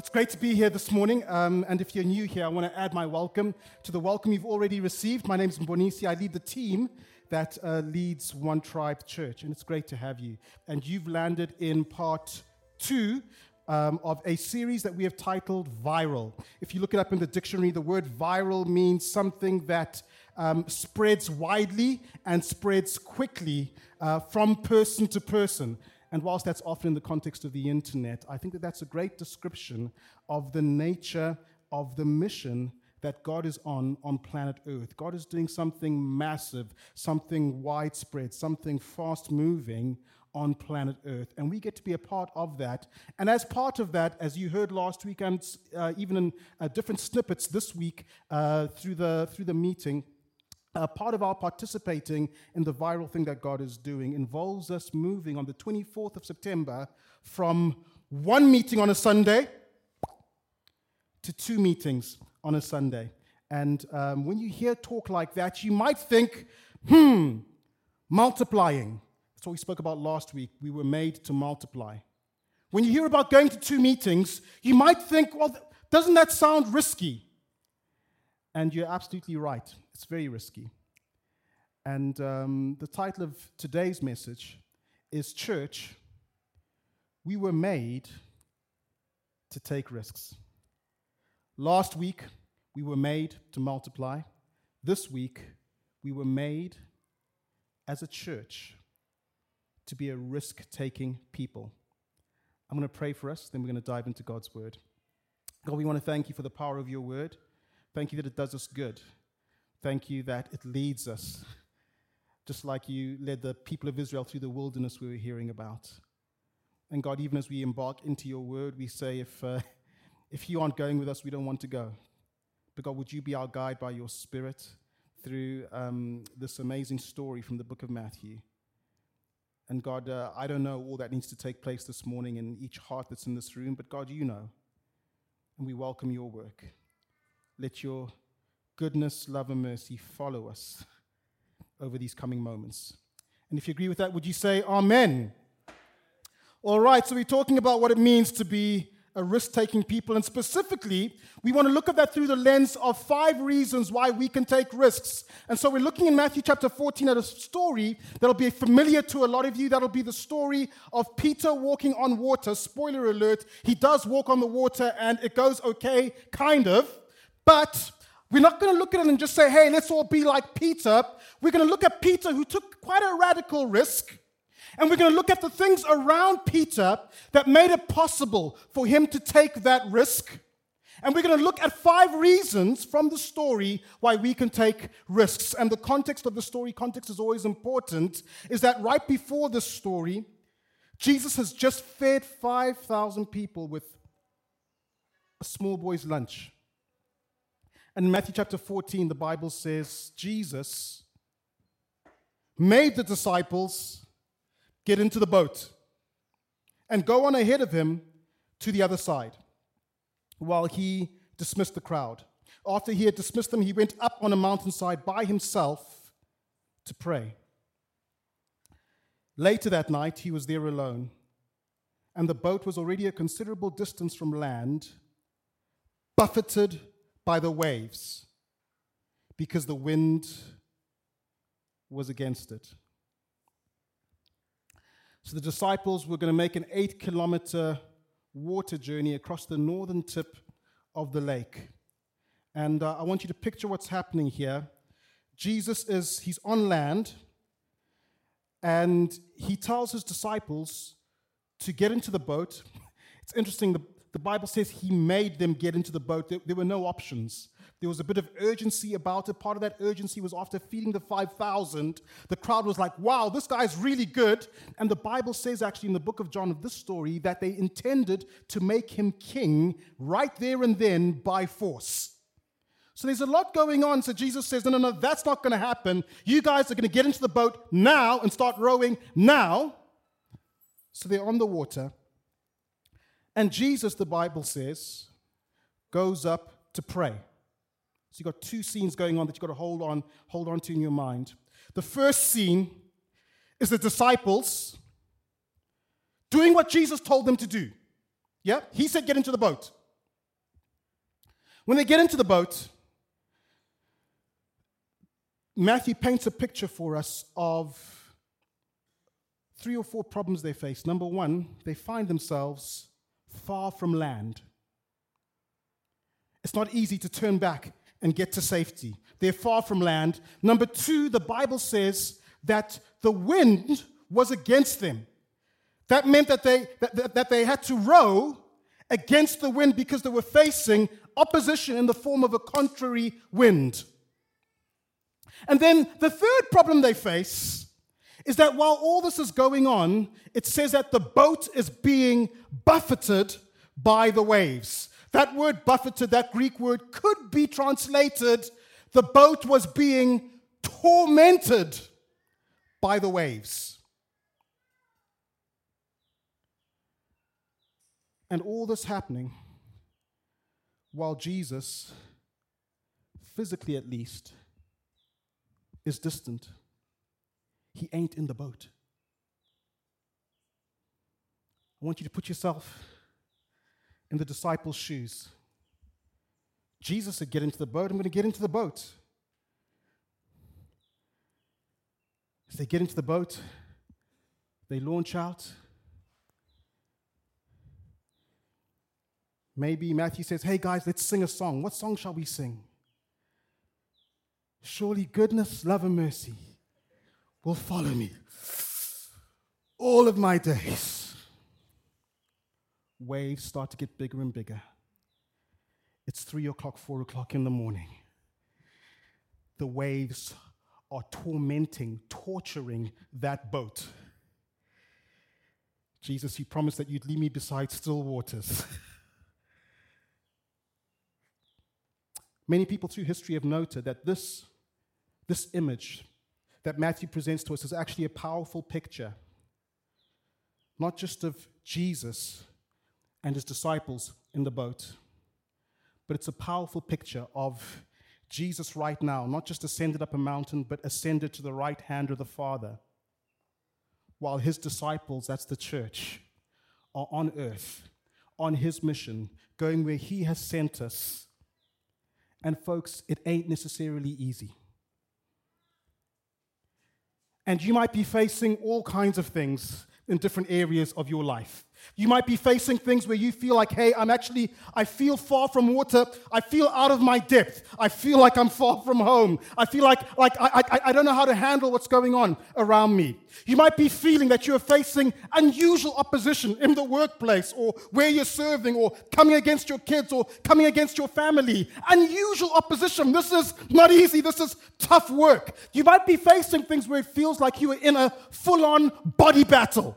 It's great to be here this morning, and if you're new here, I want to add my welcome to the welcome you've already received. My name is Mbonisi. I lead the team that leads One Tribe Church, and it's great to have you. And you've landed in part 2 of a series that we have titled Viral. If you look it up in the dictionary, the word viral means something that spreads widely and spreads quickly from person to person. And whilst that's often in the context of the internet, I think that that's a great description of the nature of the mission that God is on planet Earth. God is doing something massive, something widespread, something fast-moving on planet Earth. And we get to be a part of that. And as part of that, as you heard last week, and even in different snippets this week through the meeting, part of our participating in the viral thing that God is doing involves us moving on the 24th of September from one meeting on a Sunday to 2 meetings on a Sunday. And when you hear talk like that, you might think, multiplying. That's what we spoke about last week. We were made to multiply. When you hear about going to 2 meetings, you might think, well, doesn't that sound risky? And you're absolutely right. It's very risky. And the title of today's message is Church, We Were Made to Take Risks. Last week, we were made to multiply. This week, we were made as a church to be a risk-taking people. I'm going to pray for us, then we're going to dive into God's word. God, we want to thank you for the power of your word. Thank you that it does us good. Thank you that it leads us, just like you led the people of Israel through the wilderness we were hearing about. And God, even as we embark into your word, we say, if you aren't going with us, we don't want to go. But God, would you be our guide by your Spirit through this amazing story from the book of Matthew? And God, I don't know all that needs to take place this morning in each heart that's in this room, but God, you know. And we welcome your work. Let your goodness, love, and mercy follow us over these coming moments. And if you agree with that, would you say amen? All right, so we're talking about what it means to be a risk-taking people, and specifically, we want to look at that through the lens of 5 reasons why we can take risks. And so we're looking in Matthew chapter 14 at a story that'll be familiar to a lot of you. That'll be the story of Peter walking on water. Spoiler alert, he does walk on the water, and it goes okay, kind of. But we're not going to look at it and just say, hey, let's all be like Peter. We're going to look at Peter, who took quite a radical risk. And we're going to look at the things around Peter that made it possible for him to take that risk. And we're going to look at 5 reasons from the story why we can take risks. And the context of the story, context is always important, is that right before this story, Jesus has just fed 5,000 people with a small boy's lunch. And in Matthew chapter 14, the Bible says, Jesus made the disciples get into the boat and go on ahead of him to the other side while he dismissed the crowd. After he had dismissed them, he went up on a mountainside by himself to pray. Later that night, he was there alone, and the boat was already a considerable distance from land, buffeted by the waves, because the wind was against it. So the disciples were going to make an 8-kilometer water journey across the northern tip of the lake. And I want you to picture what's happening here. He's on land, and he tells his disciples to get into the boat. It's interesting, the Bible says he made them get into the boat. There were no options. There was a bit of urgency about it. Part of that urgency was after feeding the 5,000, the crowd was like, wow, this guy's really good. And the Bible says actually in the book of John of this story that they intended to make him king right there and then by force. So there's a lot going on. So Jesus says, no, that's not going to happen. You guys are going to get into the boat now and start rowing now. So they're on the water. And Jesus, the Bible says, goes up to pray. So you've got 2 scenes going on that you've got to hold on to in your mind. The first scene is the disciples doing what Jesus told them to do. Yeah? He said, get into the boat. When they get into the boat, Matthew paints a picture for us of 3 or 4 problems they face. Number one, they find themselves far from land. It's not easy to turn back and get to safety. They're far from land. Number two, the Bible says that the wind was against them. That meant that they had to row against the wind because they were facing opposition in the form of a contrary wind. And then the third problem they face is that while all this is going on, it says that the boat is being buffeted by the waves. That word buffeted, that Greek word, could be translated, the boat was being tormented by the waves. And all this happening while Jesus, physically at least, is distant. He ain't in the boat. I want you to put yourself in the disciples' shoes. Jesus said, get into the boat. I'm going to get into the boat. As they get into the boat, they launch out. Maybe Matthew says, hey guys, let's sing a song. What song shall we sing? Surely goodness, love, and mercy will follow me all of my days. Waves start to get bigger and bigger. It's 3 o'clock, 4 o'clock in the morning. The waves are torturing that boat. Jesus, you promised that you'd lead me beside still waters. Many people through history have noted that this image that Matthew presents to us is actually a powerful picture, not just of Jesus and his disciples in the boat, but it's a powerful picture of Jesus right now, not just ascended up a mountain, but ascended to the right hand of the Father, while his disciples, that's the church, are on earth, on his mission, going where he has sent us. And folks, it ain't necessarily easy. And you might be facing all kinds of things in different areas of your life. You might be facing things where you feel like, hey, I feel far from water. I feel out of my depth. I feel like I'm far from home. I feel like I don't know how to handle what's going on around me. You might be feeling that you're facing unusual opposition in the workplace or where you're serving or coming against your kids or coming against your family. Unusual opposition. This is not easy. This is tough work. You might be facing things where it feels like you are in a full-on body battle.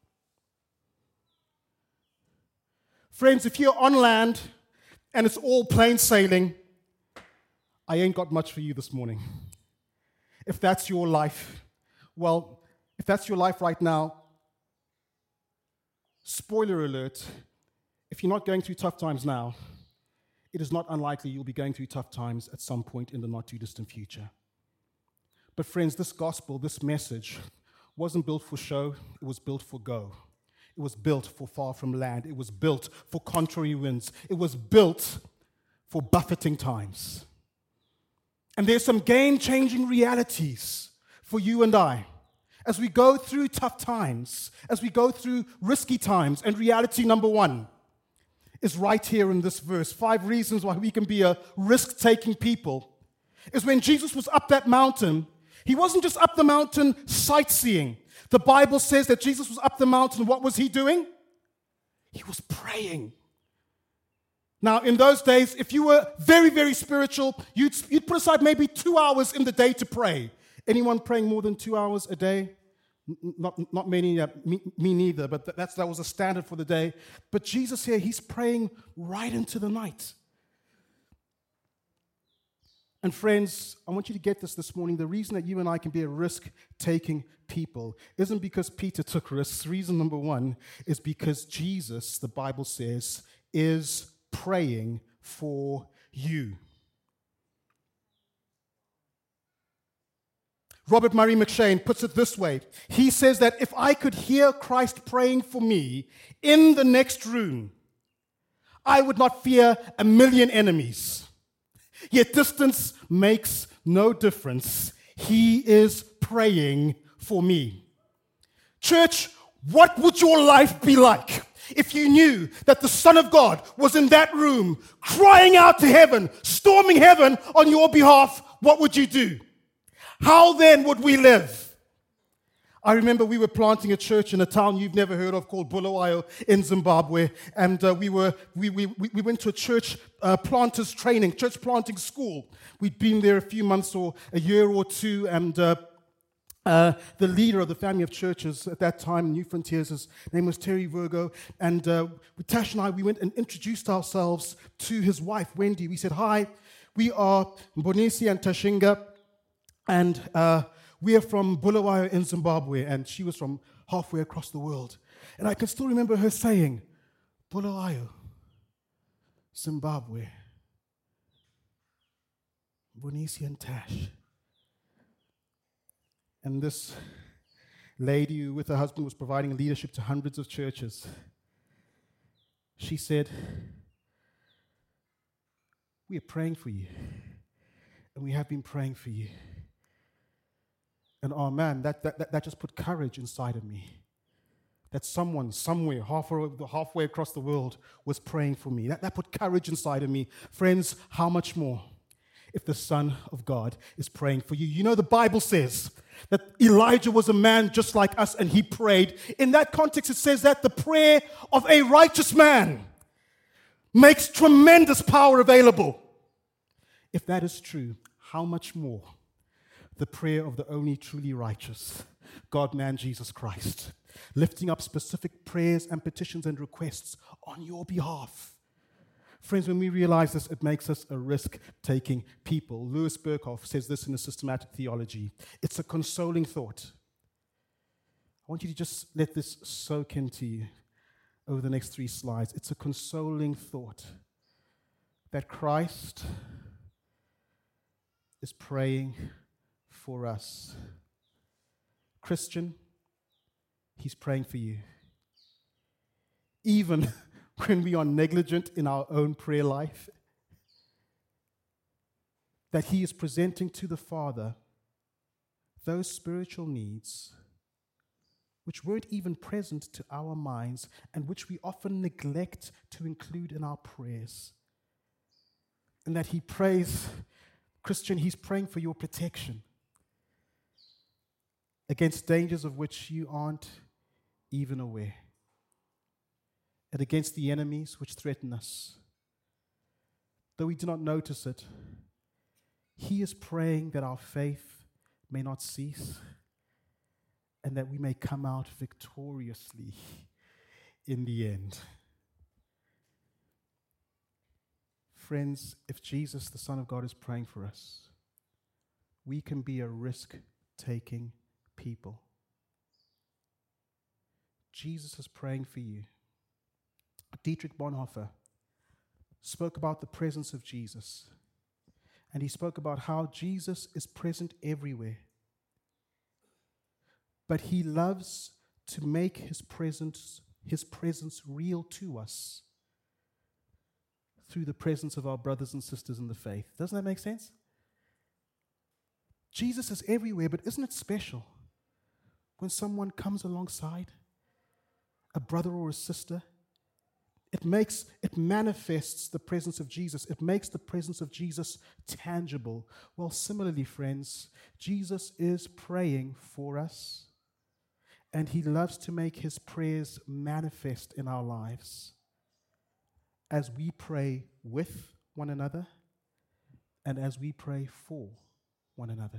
Friends, if you're on land and it's all plain sailing, I ain't got much for you this morning. If that's your life, well, if that's your life right now, spoiler alert, if you're not going through tough times now, it is not unlikely you'll be going through tough times at some point in the not too distant future. But friends, this gospel, this message, wasn't built for show, it was built for go. It was built for far from land. It was built for contrary winds. It was built for buffeting times. And there's some game-changing realities for you and I as we go through tough times, as we go through risky times. And reality number one is right here in this verse. 5 reasons why we can be a risk-taking people is when Jesus was up that mountain, he wasn't just up the mountain sightseeing. The Bible says that Jesus was up the mountain. What was he doing? He was praying. Now, in those days, if you were very, very spiritual, you'd put aside maybe 2 hours in the day to pray. Anyone praying more than 2 hours a day? Not many, me neither, but that was a standard for the day. But Jesus here, he's praying right into the night. And friends, I want you to get this morning. The reason that you and I can be a risk-taking people isn't because Peter took risks. Reason number one is because Jesus, the Bible says, is praying for you. Robert Murray McCheyne puts it this way. He says that if I could hear Christ praying for me in the next room, I would not fear a million enemies. Yet distance makes no difference. He is praying for me. Church, what would your life be like if you knew that the Son of God was in that room, crying out to heaven, storming heaven on your behalf? What would you do? How then would we live? I remember we were planting a church in a town you've never heard of called Bulawayo in Zimbabwe, and we went to a church planters training, church planting school. We'd been there a few months or a year or two, and the leader of the family of churches at that time, New Frontiers, his name was Terry Virgo, and Tash and I, we went and introduced ourselves to his wife, Wendy. We said, hi, we are Mbonisi and Tashinga, and we are from Bulawayo in Zimbabwe, and she was from halfway across the world. And I can still remember her saying, Bulawayo, Zimbabwe, Mbonisi and Tash. And this lady who with her husband was providing leadership to hundreds of churches, she said, we are praying for you, and we have been praying for you. And oh man, that just put courage inside of me. That someone, somewhere, halfway across the world was praying for me. That put courage inside of me. Friends, how much more if the Son of God is praying for you? You know, the Bible says that Elijah was a man just like us, and he prayed. In that context, it says that the prayer of a righteous man makes tremendous power available. If that is true, how much more the prayer of the only truly righteous God-man Jesus Christ, lifting up specific prayers and petitions and requests on your behalf. Friends, when we realize this, it makes us a risk-taking people. Louis Berkhoff says this in his Systematic Theology. It's a consoling thought. I want you to just let this soak into you over the next 3 slides. It's a consoling thought that Christ is praying for us. Christian, he's praying for you. Even when we are negligent in our own prayer life, that he is presenting to the Father those spiritual needs which weren't even present to our minds and which we often neglect to include in our prayers. And that he prays, Christian, he's praying for your protection against dangers of which you aren't even aware, and against the enemies which threaten us. Though we do not notice it, he is praying that our faith may not cease and that we may come out victoriously in the end. Friends, if Jesus, the Son of God, is praying for us, we can be a risk-taking people. Jesus is praying for you. Dietrich Bonhoeffer spoke about the presence of Jesus, and he spoke about how Jesus is present everywhere, but he loves to make his presence real to us through the presence of our brothers and sisters in the faith. Doesn't that make sense? Jesus is everywhere, but isn't it special when someone comes alongside, a brother or a sister? It manifests the presence of Jesus. It makes the presence of Jesus tangible. Well, similarly, friends, Jesus is praying for us, and he loves to make his prayers manifest in our lives as we pray with one another and as we pray for one another.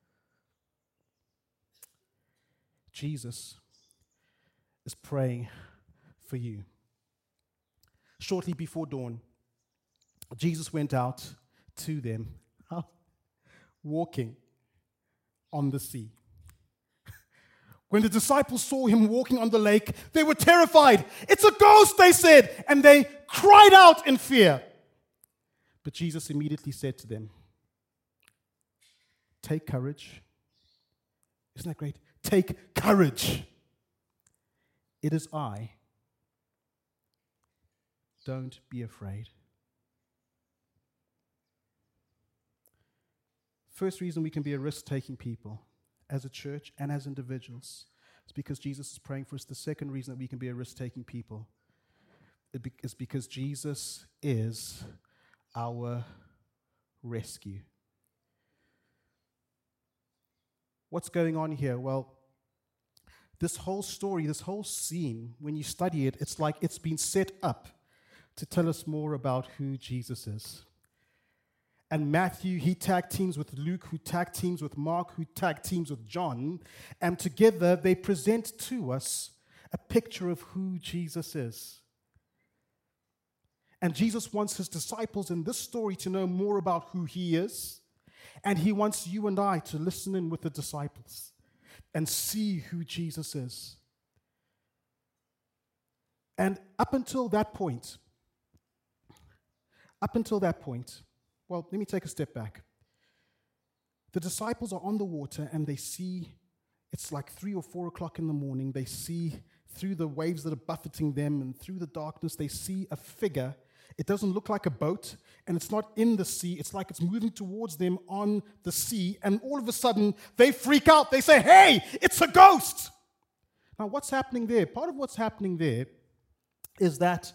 Jesus is praying for you. Shortly before dawn, Jesus went out to them, walking on the sea. When the disciples saw him walking on the lake, they were terrified. "It's a ghost," they said, and they cried out in fear. But Jesus immediately said to them, "Take courage." Isn't that great? Take courage. It is I. Don't be afraid. First reason we can be a risk-taking people as a church and as individuals is because Jesus is praying for us. The second reason that we can be a risk-taking people is because Jesus is our rescue. What's going on here? Well, this whole story, this whole scene, when you study it, it's like it's been set up to tell us more about who Jesus is. And Matthew, he tag teams with Luke, who tag teams with Mark, who tag teams with John, and together they present to us a picture of who Jesus is. And Jesus wants his disciples in this story to know more about who he is, and he wants you and I to listen in with the disciples and see who Jesus is. And up until that point, well, let me take a step back. The disciples are on the water and they see, it's like 3 or 4 o'clock in the morning, they see through the waves that are buffeting them and through the darkness, they see a figure. It doesn't look like a boat, and it's not in the sea. It's like it's moving towards them on the sea, and all of a sudden, they freak out. They say, hey, it's a ghost. Now, what's happening there? Part of what's happening there is that,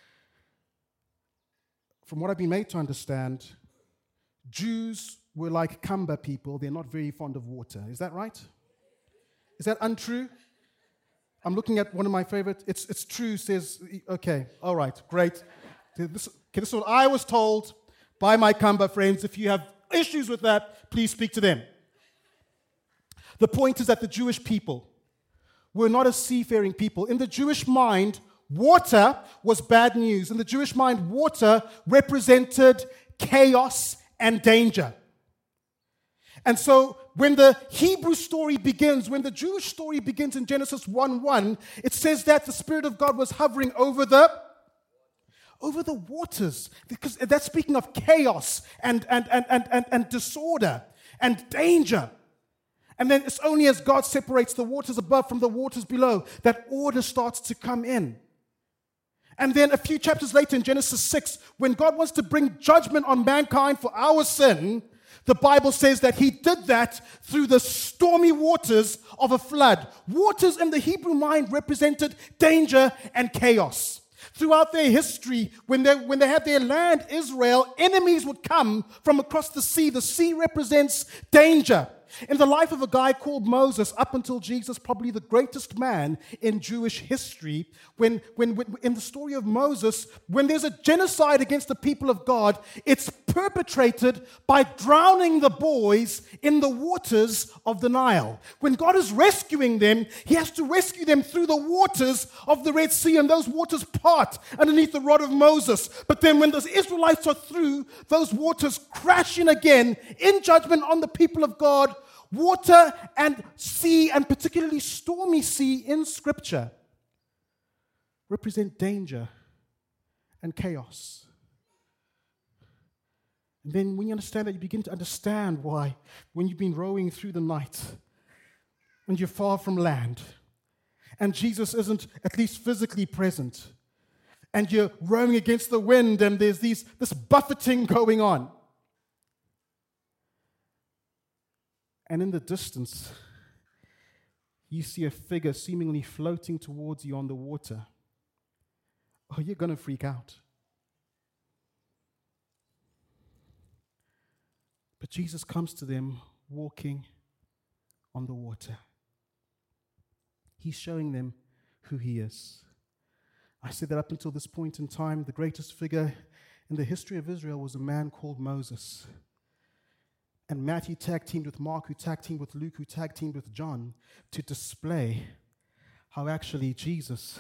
from what I've been made to understand, Jews were like Kamba people. They're not very fond of water. Is that right? Is that untrue? I'm looking at one of my favorite. It's true, says, okay, all right, great. This is what I was told by my Kamba friends. If you have issues with that, please speak to them. The point is that the Jewish people were not a seafaring people. In the Jewish mind, water was bad news. In the Jewish mind, water represented chaos and danger. And so when the Hebrew story begins, when the Jewish story begins in Genesis 1:1, it says that the Spirit of God was hovering over the waters, because that's speaking of chaos and disorder and danger. And then it's only as God separates the waters above from the waters below that order starts to come in. And then a few chapters later in Genesis 6, when God wants to bring judgment on mankind for our sin, the Bible says that he did that through the stormy waters of a flood. Waters in the Hebrew mind represented danger and chaos. Throughout their history, when they had their land, Israel, enemies would come from across the sea. The sea represents danger. In the life of a guy called Moses, up until Jesus, probably the greatest man in Jewish history, when in the story of Moses, when there's a genocide against the people of God, it's perpetrated by drowning the boys in the waters of the Nile. When God is rescuing them, he has to rescue them through the waters of the Red Sea, and those waters part underneath the rod of Moses. But then when the Israelites are through, those waters crash in again in judgment on the people of God. Water and sea, and particularly stormy sea in Scripture, represent danger and chaos. And then when you understand that, you begin to understand why, when you've been rowing through the night, and you're far from land, and Jesus isn't at least physically present, and you're rowing against the wind, and there's this buffeting going on. And in the distance, you see a figure seemingly floating towards you on the water. Oh, you're going to freak out. But Jesus comes to them walking on the water. He's showing them who he is. I said that up until this point in time, the greatest figure in the history of Israel was a man called Moses. And Matthew tag-teamed with Mark, who tag-teamed with Luke, who tag-teamed with John, to display how actually Jesus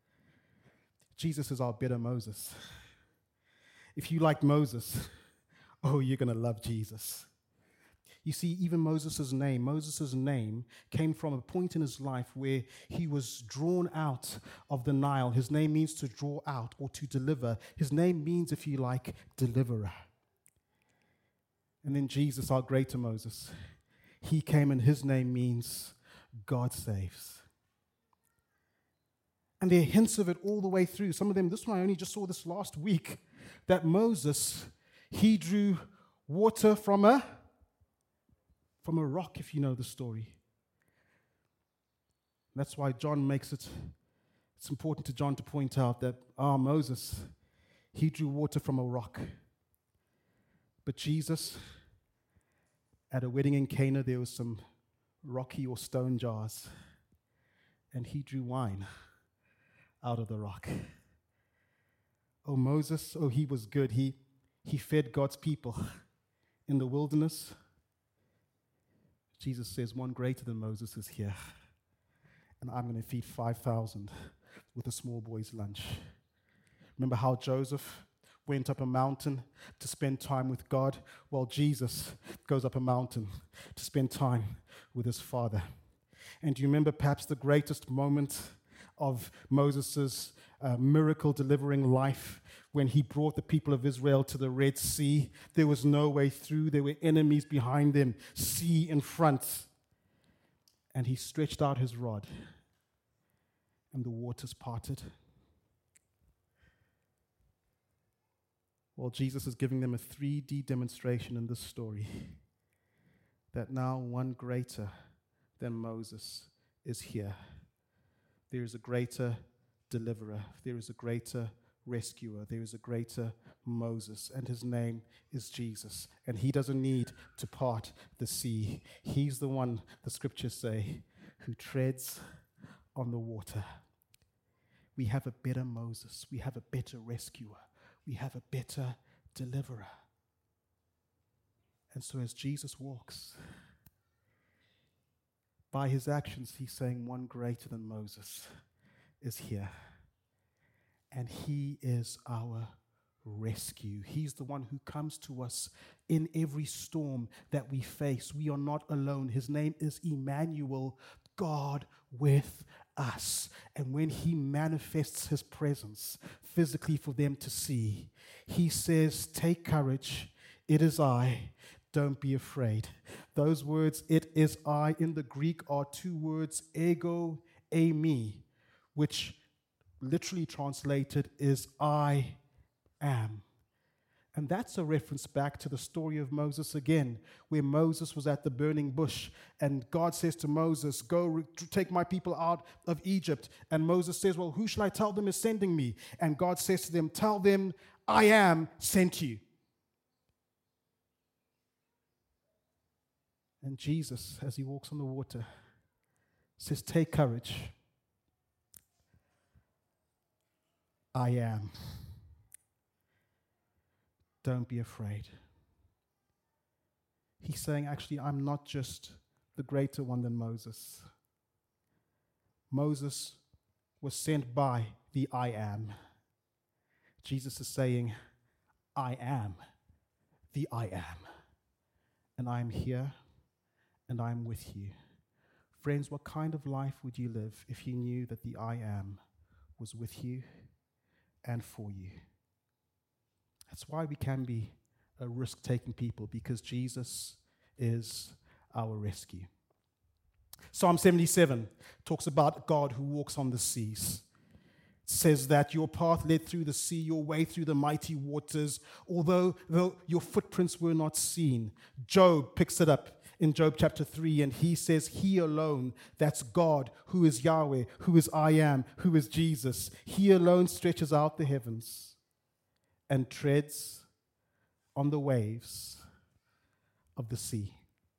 is our better Moses. If you like Moses, oh, you're going to love Jesus. You see, even Moses' name came from a point in his life where he was drawn out of the Nile. His name means to draw out or to deliver. His name means, if you like, deliverer. And then Jesus, our greater Moses, he came and his name means God saves. And there are hints of it all the way through. Some of them, this one I only just saw this last week, that Moses, he drew water from a from a rock, if you know the story. That's why John makes it, it's important to John to point out that, Moses, he drew water from a rock. But Jesus, at a wedding in Cana, there was some rocky or stone jars, and he drew wine out of the rock. Oh, Moses, he was good. He fed God's people in the wilderness. Jesus says, one greater than Moses is here, and I'm going to feed 5,000 with a small boy's lunch. Remember how Joseph went up a mountain to spend time with God? Well, Jesus goes up a mountain to spend time with his Father. And do you remember perhaps the greatest moment of Moses' miracle delivering life when he brought the people of Israel to the Red Sea? There was no way through. There were enemies behind them, sea in front. And he stretched out his rod, and the waters parted. Well, Jesus is giving them a 3D demonstration in this story that now one greater than Moses is here. There is a greater deliverer. There is a greater rescuer. There is a greater Moses, and his name is Jesus. And he doesn't need to part the sea. He's the one, the scriptures say, who treads on the water. We have a better Moses. We have a better rescuer. We have a better deliverer. And so as Jesus walks, by his actions, he's saying one greater than Moses is here. And he is our rescue. He's the one who comes to us in every storm that we face. We are not alone. His name is Emmanuel, God with us. And when he manifests his presence physically for them to see, he says, take courage, it is I, don't be afraid. Those words, it is I, in the Greek are two words, ego, eimi, which literally translated is I am. And that's a reference back to the story of Moses again, where Moses was at the burning bush, and God says to Moses, go take my people out of Egypt. And Moses says, well, who shall I tell them is sending me? And God says to them, tell them, I am sent you. And Jesus, as he walks on the water, says, take courage. I am. Don't be afraid. He's saying, actually, I'm not just the greater one than Moses. Moses was sent by the I am. Jesus is saying, I am the I am. And I'm here, and I'm with you. Friends, what kind of life would you live if you knew that the I am was with you and for you? That's why we can be a risk-taking people, because Jesus is our rescue. Psalm 77 talks about God who walks on the seas. It says that your path led through the sea, your way through the mighty waters, although your footprints were not seen. Job picks it up in Job chapter 3, and he says, he alone, that's God, who is Yahweh, who is I am, who is Jesus. He alone stretches out the heavens and treads on the waves of the sea.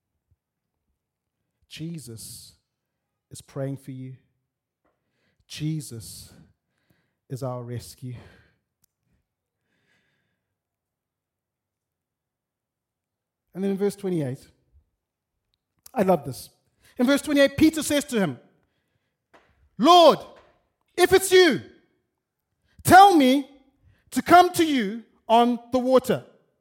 Jesus is praying for you. Jesus is our rescue. And then in verse 28, I love this. In verse 28, Peter says to him, Lord, if it's you, tell me to come to you on the water.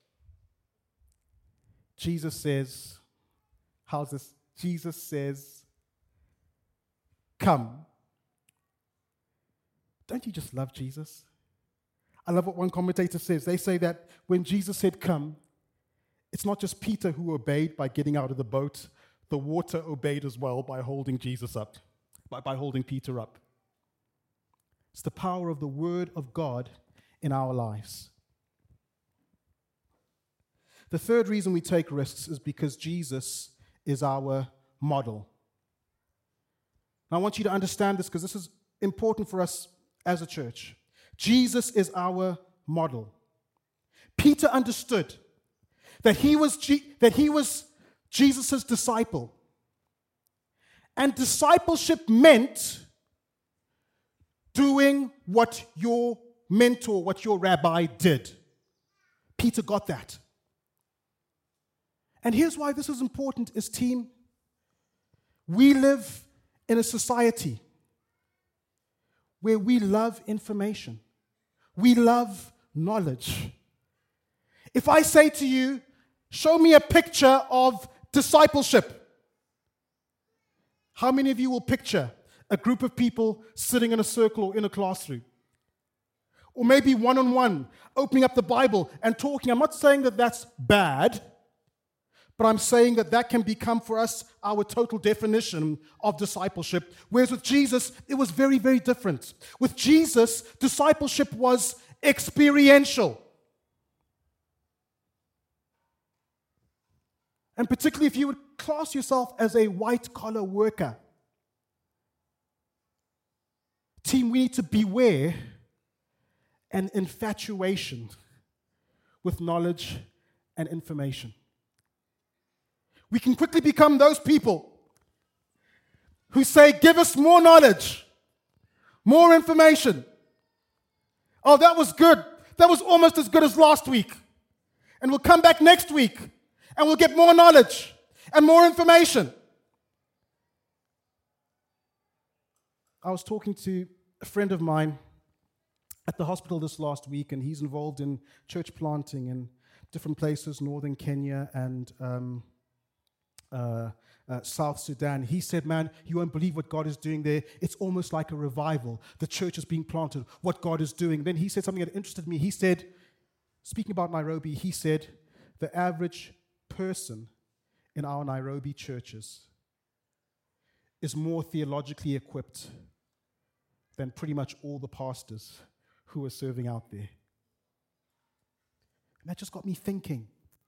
Jesus says, how's this? Jesus says, come. Don't you just love Jesus? I love what one commentator says. They say that when Jesus said come, it's not just Peter who obeyed by getting out of the boat. The water obeyed as well by holding Jesus up, by holding Peter up. It's the power of the Word of God in our lives. The third reason we take risks is because Jesus is our model. Now, I want you to understand this because this is important for us as a church. Jesus is our model. Peter understood that he was Jesus' disciple. And discipleship meant doing what your mentor, what your rabbi did. Peter got that. And here's why this is important is, team, we live in a society where we love information. We love knowledge. If I say to you, show me a picture of discipleship, how many of you will picture a group of people sitting in a circle or in a classroom? Or maybe one-on-one, opening up the Bible and talking. I'm not saying that that's bad, but I'm saying that that can become for us our total definition of discipleship. Whereas with Jesus, it was very, very different. With Jesus, discipleship was experiential. And particularly if you would class yourself as a white-collar worker. Team, we need to beware an infatuation with knowledge and information. We can quickly become those people who say, give us more knowledge, more information. Oh, that was good. That was almost as good as last week. And we'll come back next week and we'll get more knowledge and more information. I was talking to a friend of mine at the hospital this last week, and he's involved in church planting in different places, northern Kenya and South Sudan. He said, man, you won't believe what God is doing there. It's almost like a revival. The church is being planted, what God is doing. Then he said something that interested me. He said, speaking about Nairobi, he said, the average person in our Nairobi churches is more theologically equipped than pretty much all the pastors who are serving out there. And that just got me thinking.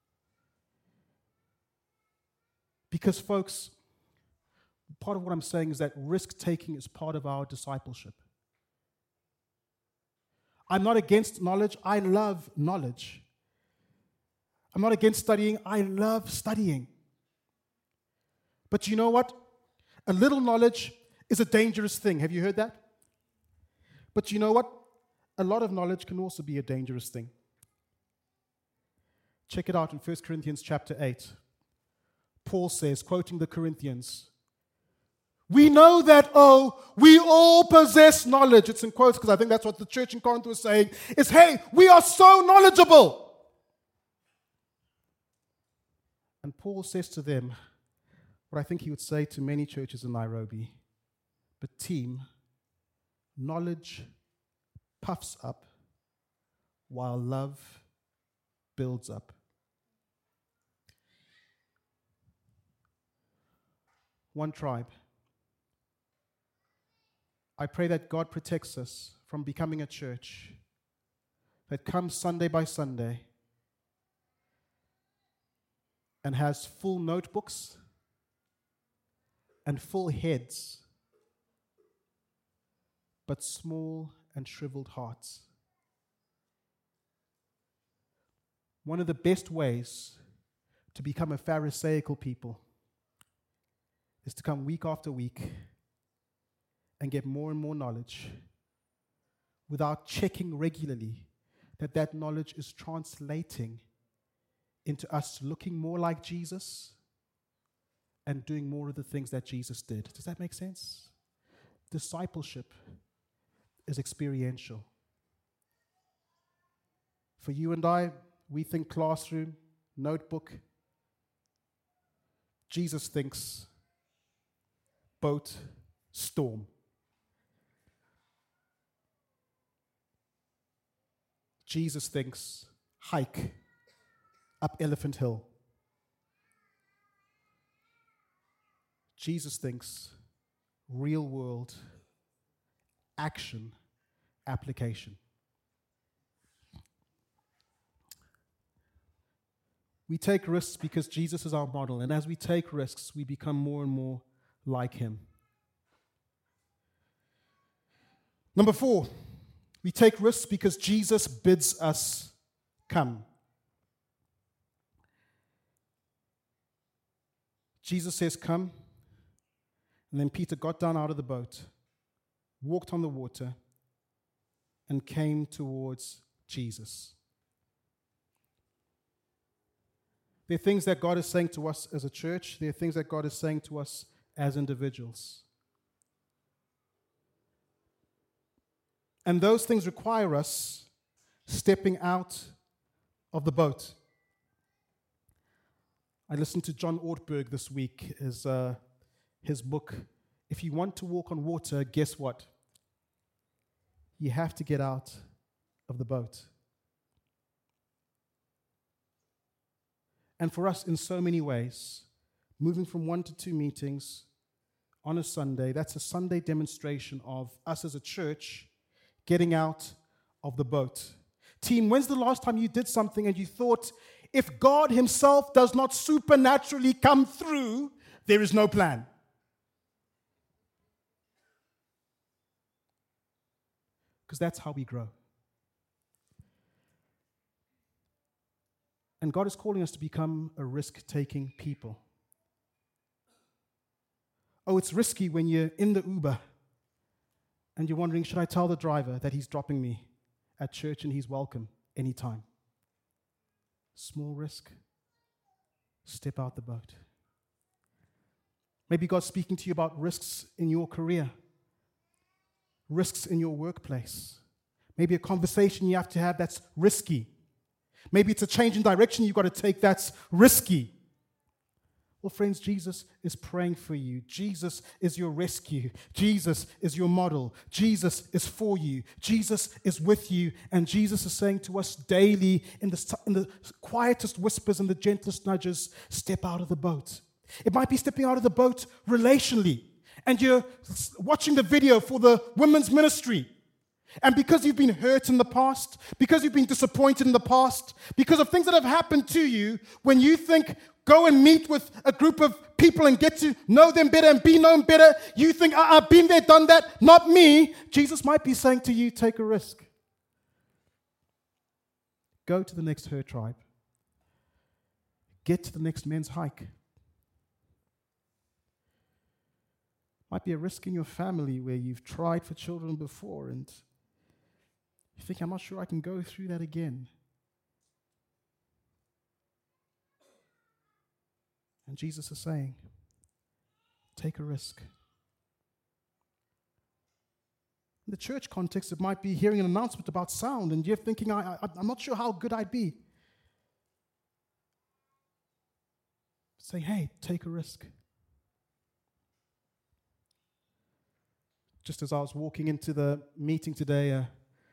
Because, folks, part of what I'm saying is that risk-taking is part of our discipleship. I'm not against knowledge. I love knowledge. I'm not against studying. I love studying. But you know what? A little knowledge is a dangerous thing. Have you heard that? But you know what? A lot of knowledge can also be a dangerous thing. Check it out in 1 Corinthians chapter 8. Paul says, quoting the Corinthians, we know that, we all possess knowledge. It's in quotes because I think that's what the church in Corinth was saying, is, hey, we are so knowledgeable. And Paul says to them what I think he would say to many churches in Nairobi, but team, knowledge puffs up while love builds up. One tribe. I pray that God protects us from becoming a church that comes Sunday by Sunday and has full notebooks and full heads, but small and shriveled hearts. One of the best ways to become a Pharisaical people is to come week after week and get more and more knowledge without checking regularly that that knowledge is translating into us looking more like Jesus and doing more of the things that Jesus did. Does that make sense? Discipleship is experiential. For you and I, we think classroom, notebook. Jesus thinks boat, storm. Jesus thinks hike up Elephant Hill. Jesus thinks real world action application. We take risks because Jesus is our model, and as we take risks, we become more and more like him. Number 4, we take risks because Jesus bids us come. Jesus says, come. And then Peter got down out of the boat, walked on the water, and came towards Jesus. There are things that God is saying to us as a church. There are things that God is saying to us as individuals. And those things require us stepping out of the boat. I listened to John Ortberg this week, his book, If You Want to Walk on Water, guess what? You have to get out of the boat. And for us, in so many ways, moving from 1 to 2 meetings on a Sunday, that's a Sunday demonstration of us as a church getting out of the boat. Team, when's the last time you did something and you thought, if God himself does not supernaturally come through, there is no plan? Because that's how we grow. And God is calling us to become a risk-taking people. Oh, it's risky when you're in the Uber and you're wondering, should I tell the driver that he's dropping me at church and he's welcome anytime? Small risk. Step out the boat. Maybe God's speaking to you about risks in your career, risks in your workplace. Maybe a conversation you have to have that's risky. Maybe it's a change in direction you've got to take that's risky. Well, friends, Jesus is praying for you. Jesus is your rescue. Jesus is your model. Jesus is for you. Jesus is with you. And Jesus is saying to us daily in the quietest whispers and the gentlest nudges, step out of the boat. It might be stepping out of the boat relationally. And you're watching the video for the women's ministry. And because you've been hurt in the past, because you've been disappointed in the past, because of things that have happened to you, when you think, go and meet with a group of people and get to know them better and be known better, you think, I've been there, done that, not me. Jesus might be saying to you, take a risk. Go to the next Her Tribe. Get to the next men's hike. Might be a risk in your family where you've tried for children before and you think, I'm not sure I can go through that again. And Jesus is saying, take a risk. In the church context, it might be hearing an announcement about sound, and you're thinking, I'm not sure how good I'd be. Say, hey, take a risk. Just as I was walking into the meeting today, a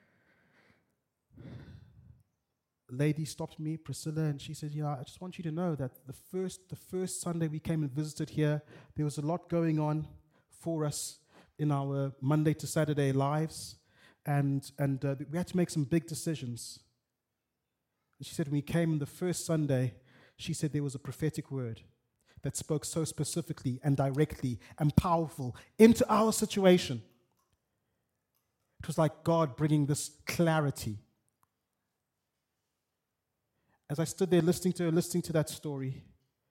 lady stopped me, Priscilla, and she said, I just want you to know that the first Sunday we came and visited here, there was a lot going on for us in our Monday to Saturday lives, and we had to make some big decisions. And she said when we came the first Sunday, she said there was a prophetic word that spoke so specifically and directly and powerful into our situation. It was like God bringing this clarity. As I stood there listening to that story,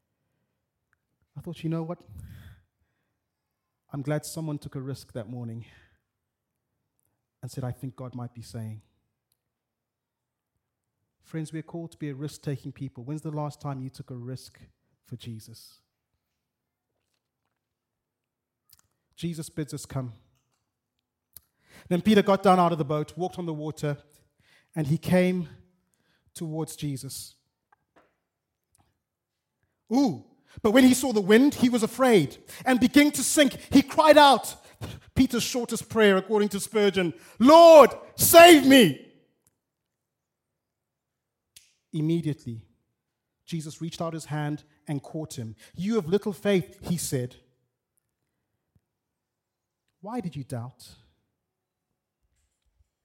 I thought, you know what? I'm glad someone took a risk that morning and said, I think God might be saying. Friends, we're called to be a risk-taking people. When's the last time you took a risk for Jesus? Jesus bids us come. Then Peter got down out of the boat, walked on the water, and he came towards Jesus. But when he saw the wind, he was afraid and began to sink. He cried out, Peter's shortest prayer according to Spurgeon, Lord, save me. Immediately, Jesus reached out his hand and caught him. You of little faith, he said. Why did you doubt?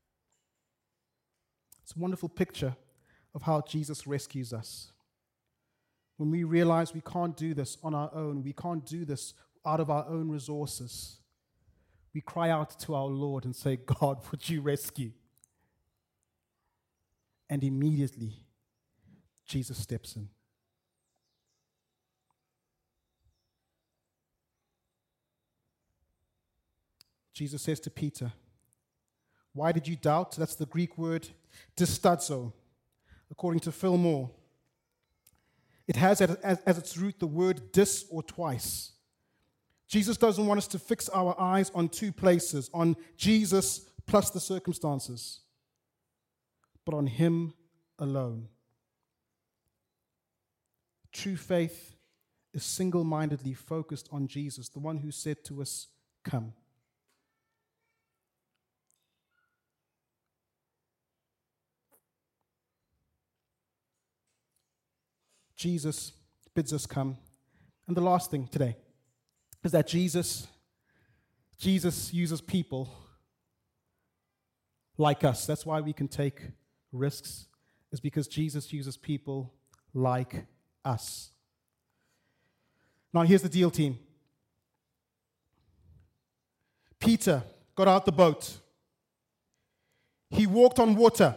It's a wonderful picture of how Jesus rescues us. when we realize we can't do this on our own, we can't do this out of our own resources, we cry out to our Lord and say, God, would you rescue? And immediately, Jesus steps in. Jesus says to Peter, why did you doubt? That's the Greek word distazo, according to Phil Moore. It has as its root the word dis or twice. Jesus doesn't want us to fix our eyes on two places, on Jesus plus the circumstances, but on him alone. True faith is single-mindedly focused on Jesus, the one who said to us, come. Jesus bids us come. And the last thing today is that Jesus uses people like us. That's why we can take risks, is because Jesus uses people like us. Now here's the deal, team. Peter got out the boat. He walked on water.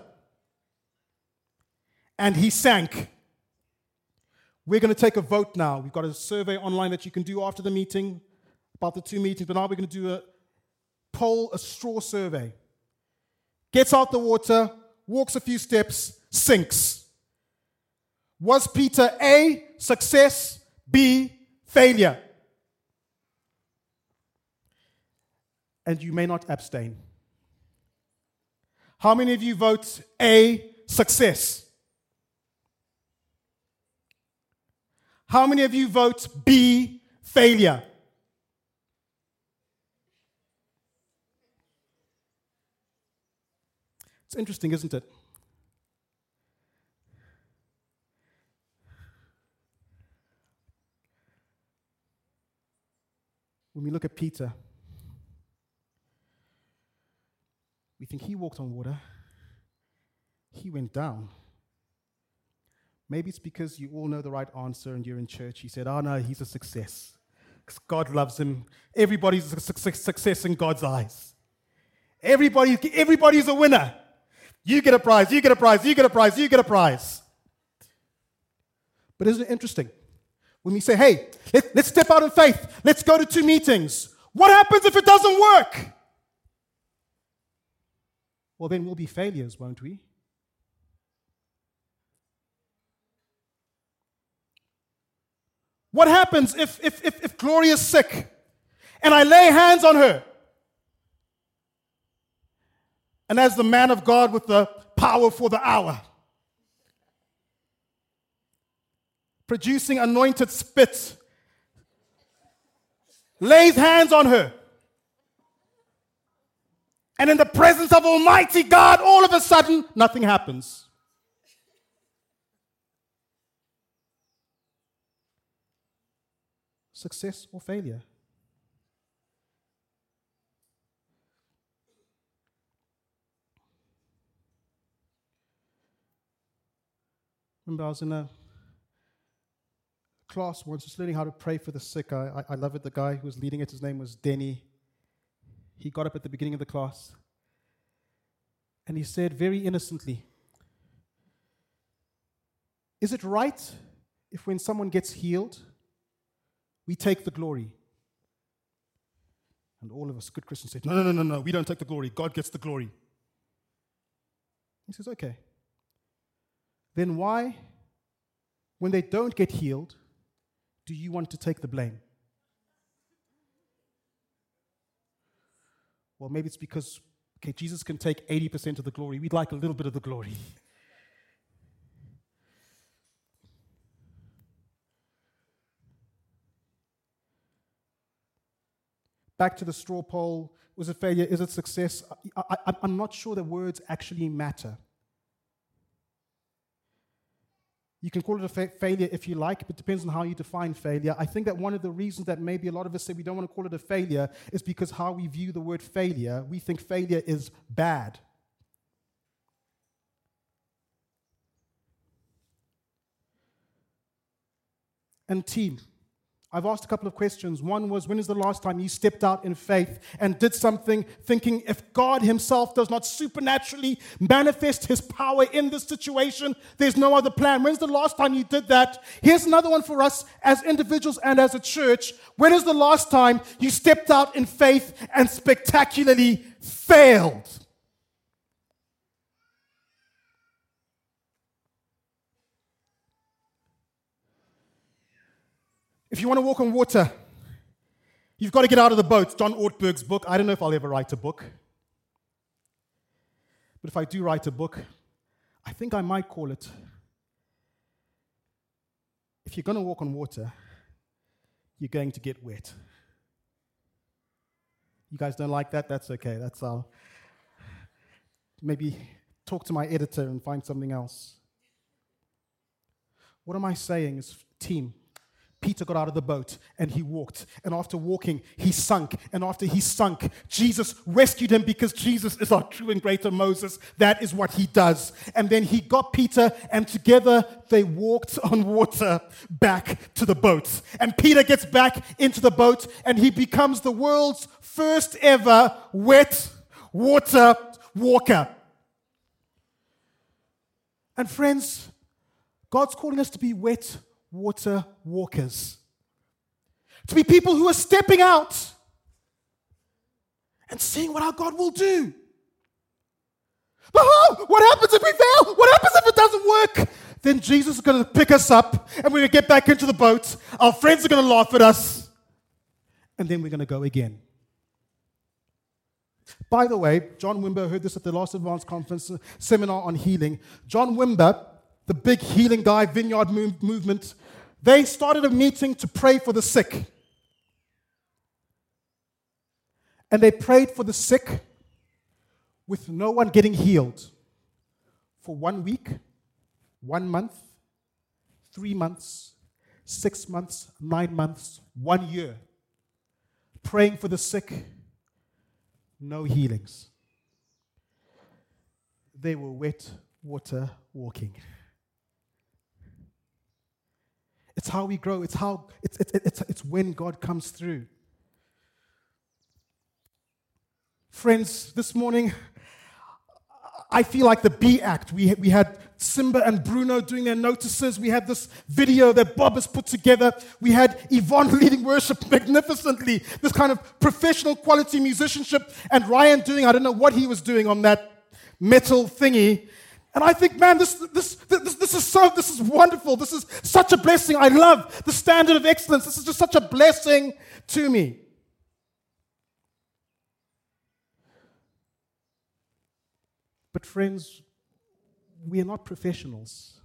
And he sank. We're going to take a vote now. We've got a survey online that you can do after the meeting about the two meetings, but now we're going to do a straw survey. Gets out the water, walks a few steps, sinks. Was Peter A, success, B, failure? And you may not abstain. How many of you vote A, success? How many of you vote B, failure? It's interesting, isn't it? When we look at Peter, we think he walked on water. He went down. Maybe it's because you all know the right answer and you're in church. He said, oh no, he's a success. Because God loves him. Everybody's a success in God's eyes. Everybody's a winner. You get a prize, you get a prize, you get a prize, you get a prize. But isn't it interesting? When we say, hey, let's step out in faith. Let's go to 2 meetings. What happens if it doesn't work? Well, then we'll be failures, won't we? What happens if Gloria's sick and I lay hands on her? And as the man of God with the power for the hour, producing anointed spit, lays hands on her. And in the presence of Almighty God, all of a sudden, nothing happens. Success or failure? Remember, I was in a class once just learning how to pray for the sick. I love it. The guy who was leading it, his name was Denny. He got up at the beginning of the class and he said very innocently, is it right if when someone gets healed, we take the glory? And all of us good Christians said, no, we don't take the glory. God gets the glory. He says, okay. Then why, when they don't get healed, do you want to take the blame? Well, maybe it's because, Jesus can take 80% of the glory. We'd like a little bit of the glory. Back to the straw poll. Was it failure? Is it success? I'm not sure that words actually matter. You can call it a failure if you like, but it depends on how you define failure. I think that one of the reasons that maybe a lot of us say we don't want to call it a failure is because how we view the word failure, we think failure is bad. And team, I've asked a couple of questions. One was, when is the last time you stepped out in faith and did something thinking if God himself does not supernaturally manifest his power in this situation, there's no other plan? When's the last time you did that? Here's another one for us as individuals and as a church. When is the last time you stepped out in faith and spectacularly failed? If you want to walk on water, you've got to get out of the boat. John Ortberg's book. I don't know if I'll ever write a book. But if I do write a book, I think I might call it, if you're going to walk on water, you're going to get wet. You guys don't like that? That's okay. That's all. Maybe talk to my editor and find something else. What am I saying is, team, Peter got out of the boat and he walked. And after walking, he sunk. And after he sunk, Jesus rescued him because Jesus is our true and greater Moses. That is what he does. And then he got Peter and together they walked on water back to the boat. And Peter gets back into the boat and he becomes the world's first ever wet water walker. And friends, God's calling us to be wet water walkers. To be people who are stepping out and seeing what our God will do. But what happens if we fail? What happens if it doesn't work? Then Jesus is going to pick us up and we're going to get back into the boat. Our friends are going to laugh at us. And then we're going to go again. By the way, John Wimber, heard this at the last Advanced Conference seminar on healing. John Wimber, the big healing guy, Vineyard movement, they started a meeting to pray for the sick. And they prayed for the sick with no one getting healed for 1 week, 1 month, 3 months, 6 months, 9 months, 1 year. Praying for the sick, no healings. They were wet water walking. It's how we grow. It's when God comes through. Friends, this morning, I feel like the B Act. We had Simba and Bruno doing their notices. We had this video that Bob has put together. We had Yvonne leading worship magnificently. This kind of professional quality musicianship. And Ryan doing, I don't know what he was doing on that metal thingy. And I think, man, this is wonderful. This is such a blessing. I love the standard of excellence. This is just such a blessing to me. But friends, we are not professionals.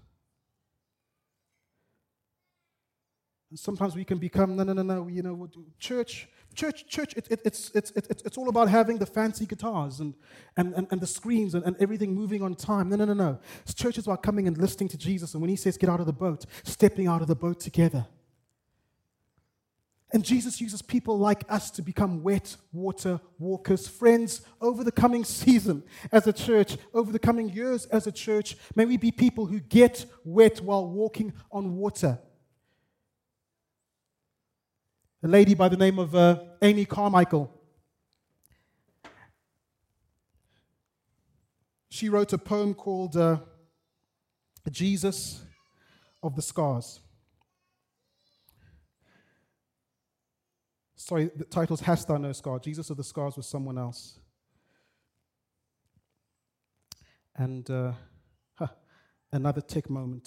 And sometimes we can become, no, you know, church. It's all about having the fancy guitars and the screens and everything moving on time. No. Church is about coming and listening to Jesus. And when he says get out of the boat, stepping out of the boat together. And Jesus uses people like us to become wet water walkers. Friends, over the coming season as a church, over the coming years as a church, may we be people who get wet while walking on water. A lady by the name of Amy Carmichael, she wrote a poem called Jesus of the Scars. Sorry, the title's Hast Thou No Scar? Jesus of the Scars was someone else. And another tick moment.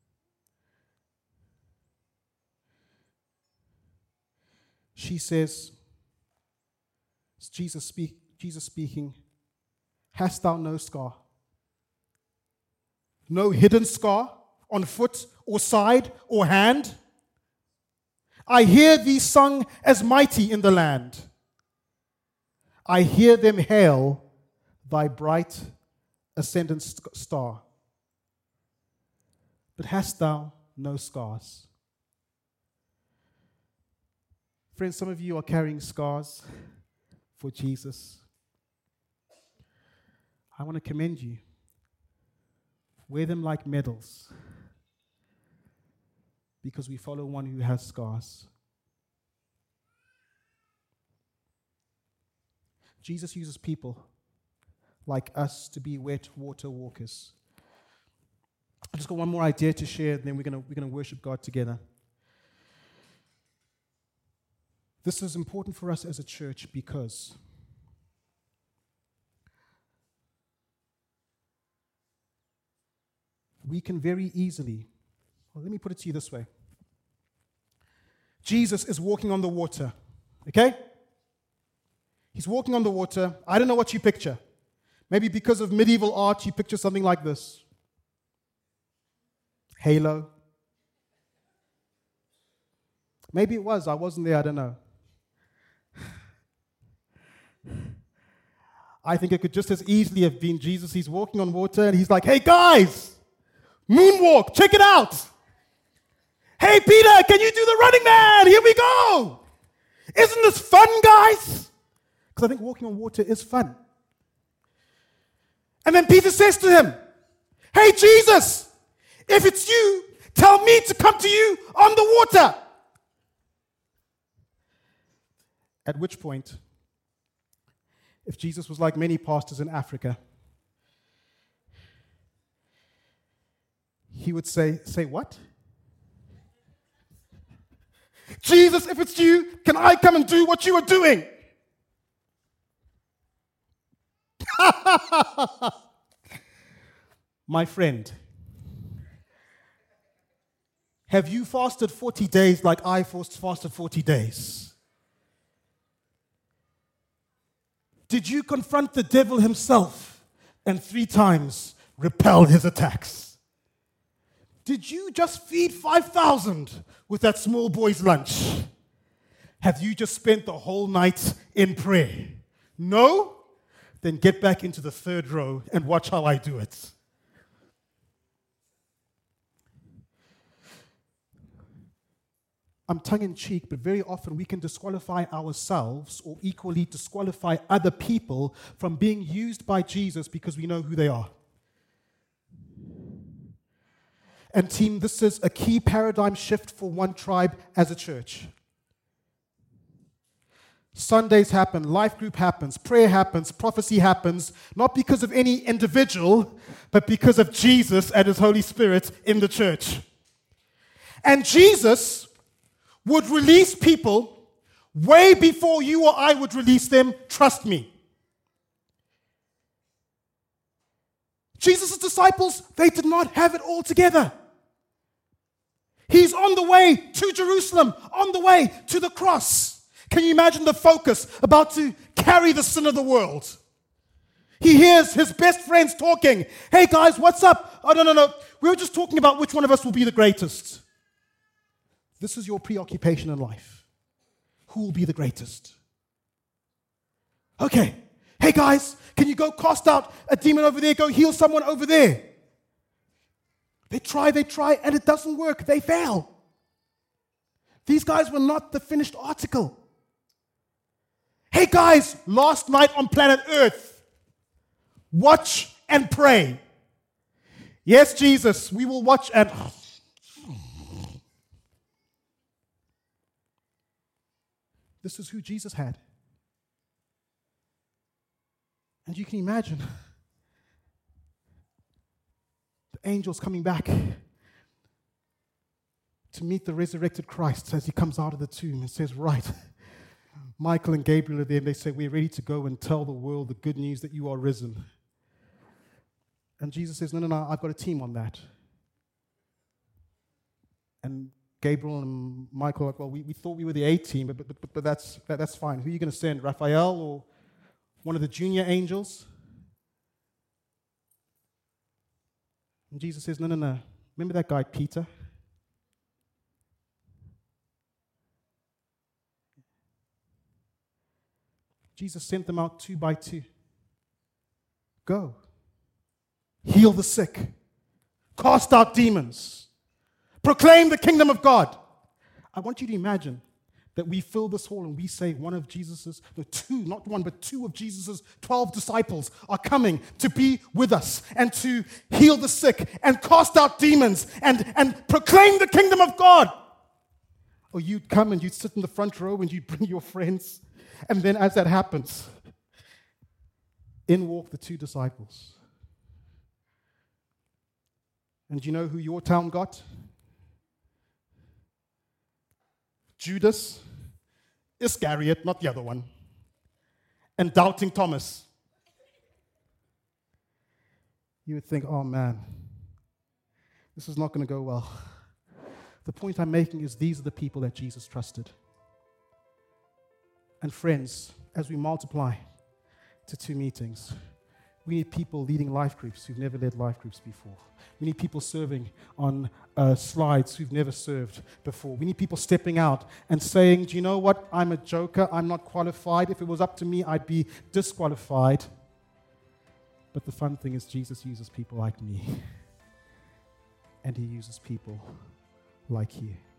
She says, it's Jesus speaking, hast thou no scar? No hidden scar on foot or side or hand? I hear thee sung as mighty in the land. I hear them hail thy bright ascendant star. But hast thou no scars? Friends, some of you are carrying scars for Jesus. I want to commend you. Wear them like medals. because we follow one who has scars. Jesus uses people like us to be wet water walkers. I've just got one more idea to share, and then we're going to worship God together. This is important for us as a church because we can very easily, well, let me put it to you this way. Jesus is walking on the water, okay? He's walking on the water. I don't know what you picture. Maybe because of medieval art, you picture something like this. Halo. Maybe it was. I wasn't there. I don't know. I think it could just as easily have been Jesus. He's walking on water and he's like, hey guys, moonwalk, check it out. Hey Peter, can you do the running man? Here we go. Isn't this fun, guys? Because I think walking on water is fun. And then Peter says to him, hey Jesus, if it's you, tell me to come to you on the water. At which point, if Jesus was like many pastors in Africa, he would say what? Jesus, if it's you, can I come and do what you are doing? My friend, have you fasted 40 days like I fasted 40 days? Did you confront the devil himself and 3 times repel his attacks? Did you just feed 5,000 with that small boy's lunch? Have you just spent the whole night in prayer? No? Then get back into the 3rd row and watch how I do it. I'm tongue-in-cheek, but very often we can disqualify ourselves or equally disqualify other people from being used by Jesus because we know who they are. And team, this is a key paradigm shift for One Tribe as a church. Sundays happen, life group happens, prayer happens, prophecy happens, not because of any individual, but because of Jesus and His Holy Spirit in the church. And Jesus would release people way before you or I would release them, trust me. Jesus' disciples, they did not have it all together. He's on the way to Jerusalem, on the way to the cross. Can you imagine the focus about to carry the sin of the world? He hears his best friends talking. Hey guys, what's up? Oh, no. We were just talking about which one of us will be the greatest. This is your preoccupation in life. Who will be the greatest? Okay. Hey guys, can you go cast out a demon over there? Go heal someone over there. They try, and it doesn't work. They fail. These guys were not the finished article. Hey guys, last night on planet Earth, watch and pray. Yes, Jesus, we will watch and... This is who Jesus had. And you can imagine the angels coming back to meet the resurrected Christ as he comes out of the tomb and says, right, Michael and Gabriel are there, and they say, we're ready to go and tell the world the good news that you are risen. And Jesus says, no, I've got a team on that. And Gabriel and Michael are like, well, we thought we were the A team, but that's fine. Who are you going to send, Raphael or one of the junior angels? And Jesus says, no. Remember that guy, Peter? Jesus sent them out 2 by 2. Go. Heal the sick. Cast out demons. Proclaim the kingdom of God. I want you to imagine that we fill this hall and we say one of Jesus's, no, two, not one, but two of Jesus's 12 disciples are coming to be with us and to heal the sick and cast out demons and proclaim the kingdom of God. Or you'd come and you'd sit in the front row and you'd bring your friends. And then as that happens, in walk the two disciples. And do you know who your town got? Judas, Iscariot, not the other one, and doubting Thomas. You would think, oh man, this is not going to go well. The point I'm making is these are the people that Jesus trusted. And friends, as we multiply to 2 meetings, we need people leading life groups who've never led life groups before. We need people serving on slides who've never served before. We need people stepping out and saying, do you know what? I'm a joker. I'm not qualified. If it was up to me, I'd be disqualified. But the fun thing is Jesus uses people like me. And he uses people like you.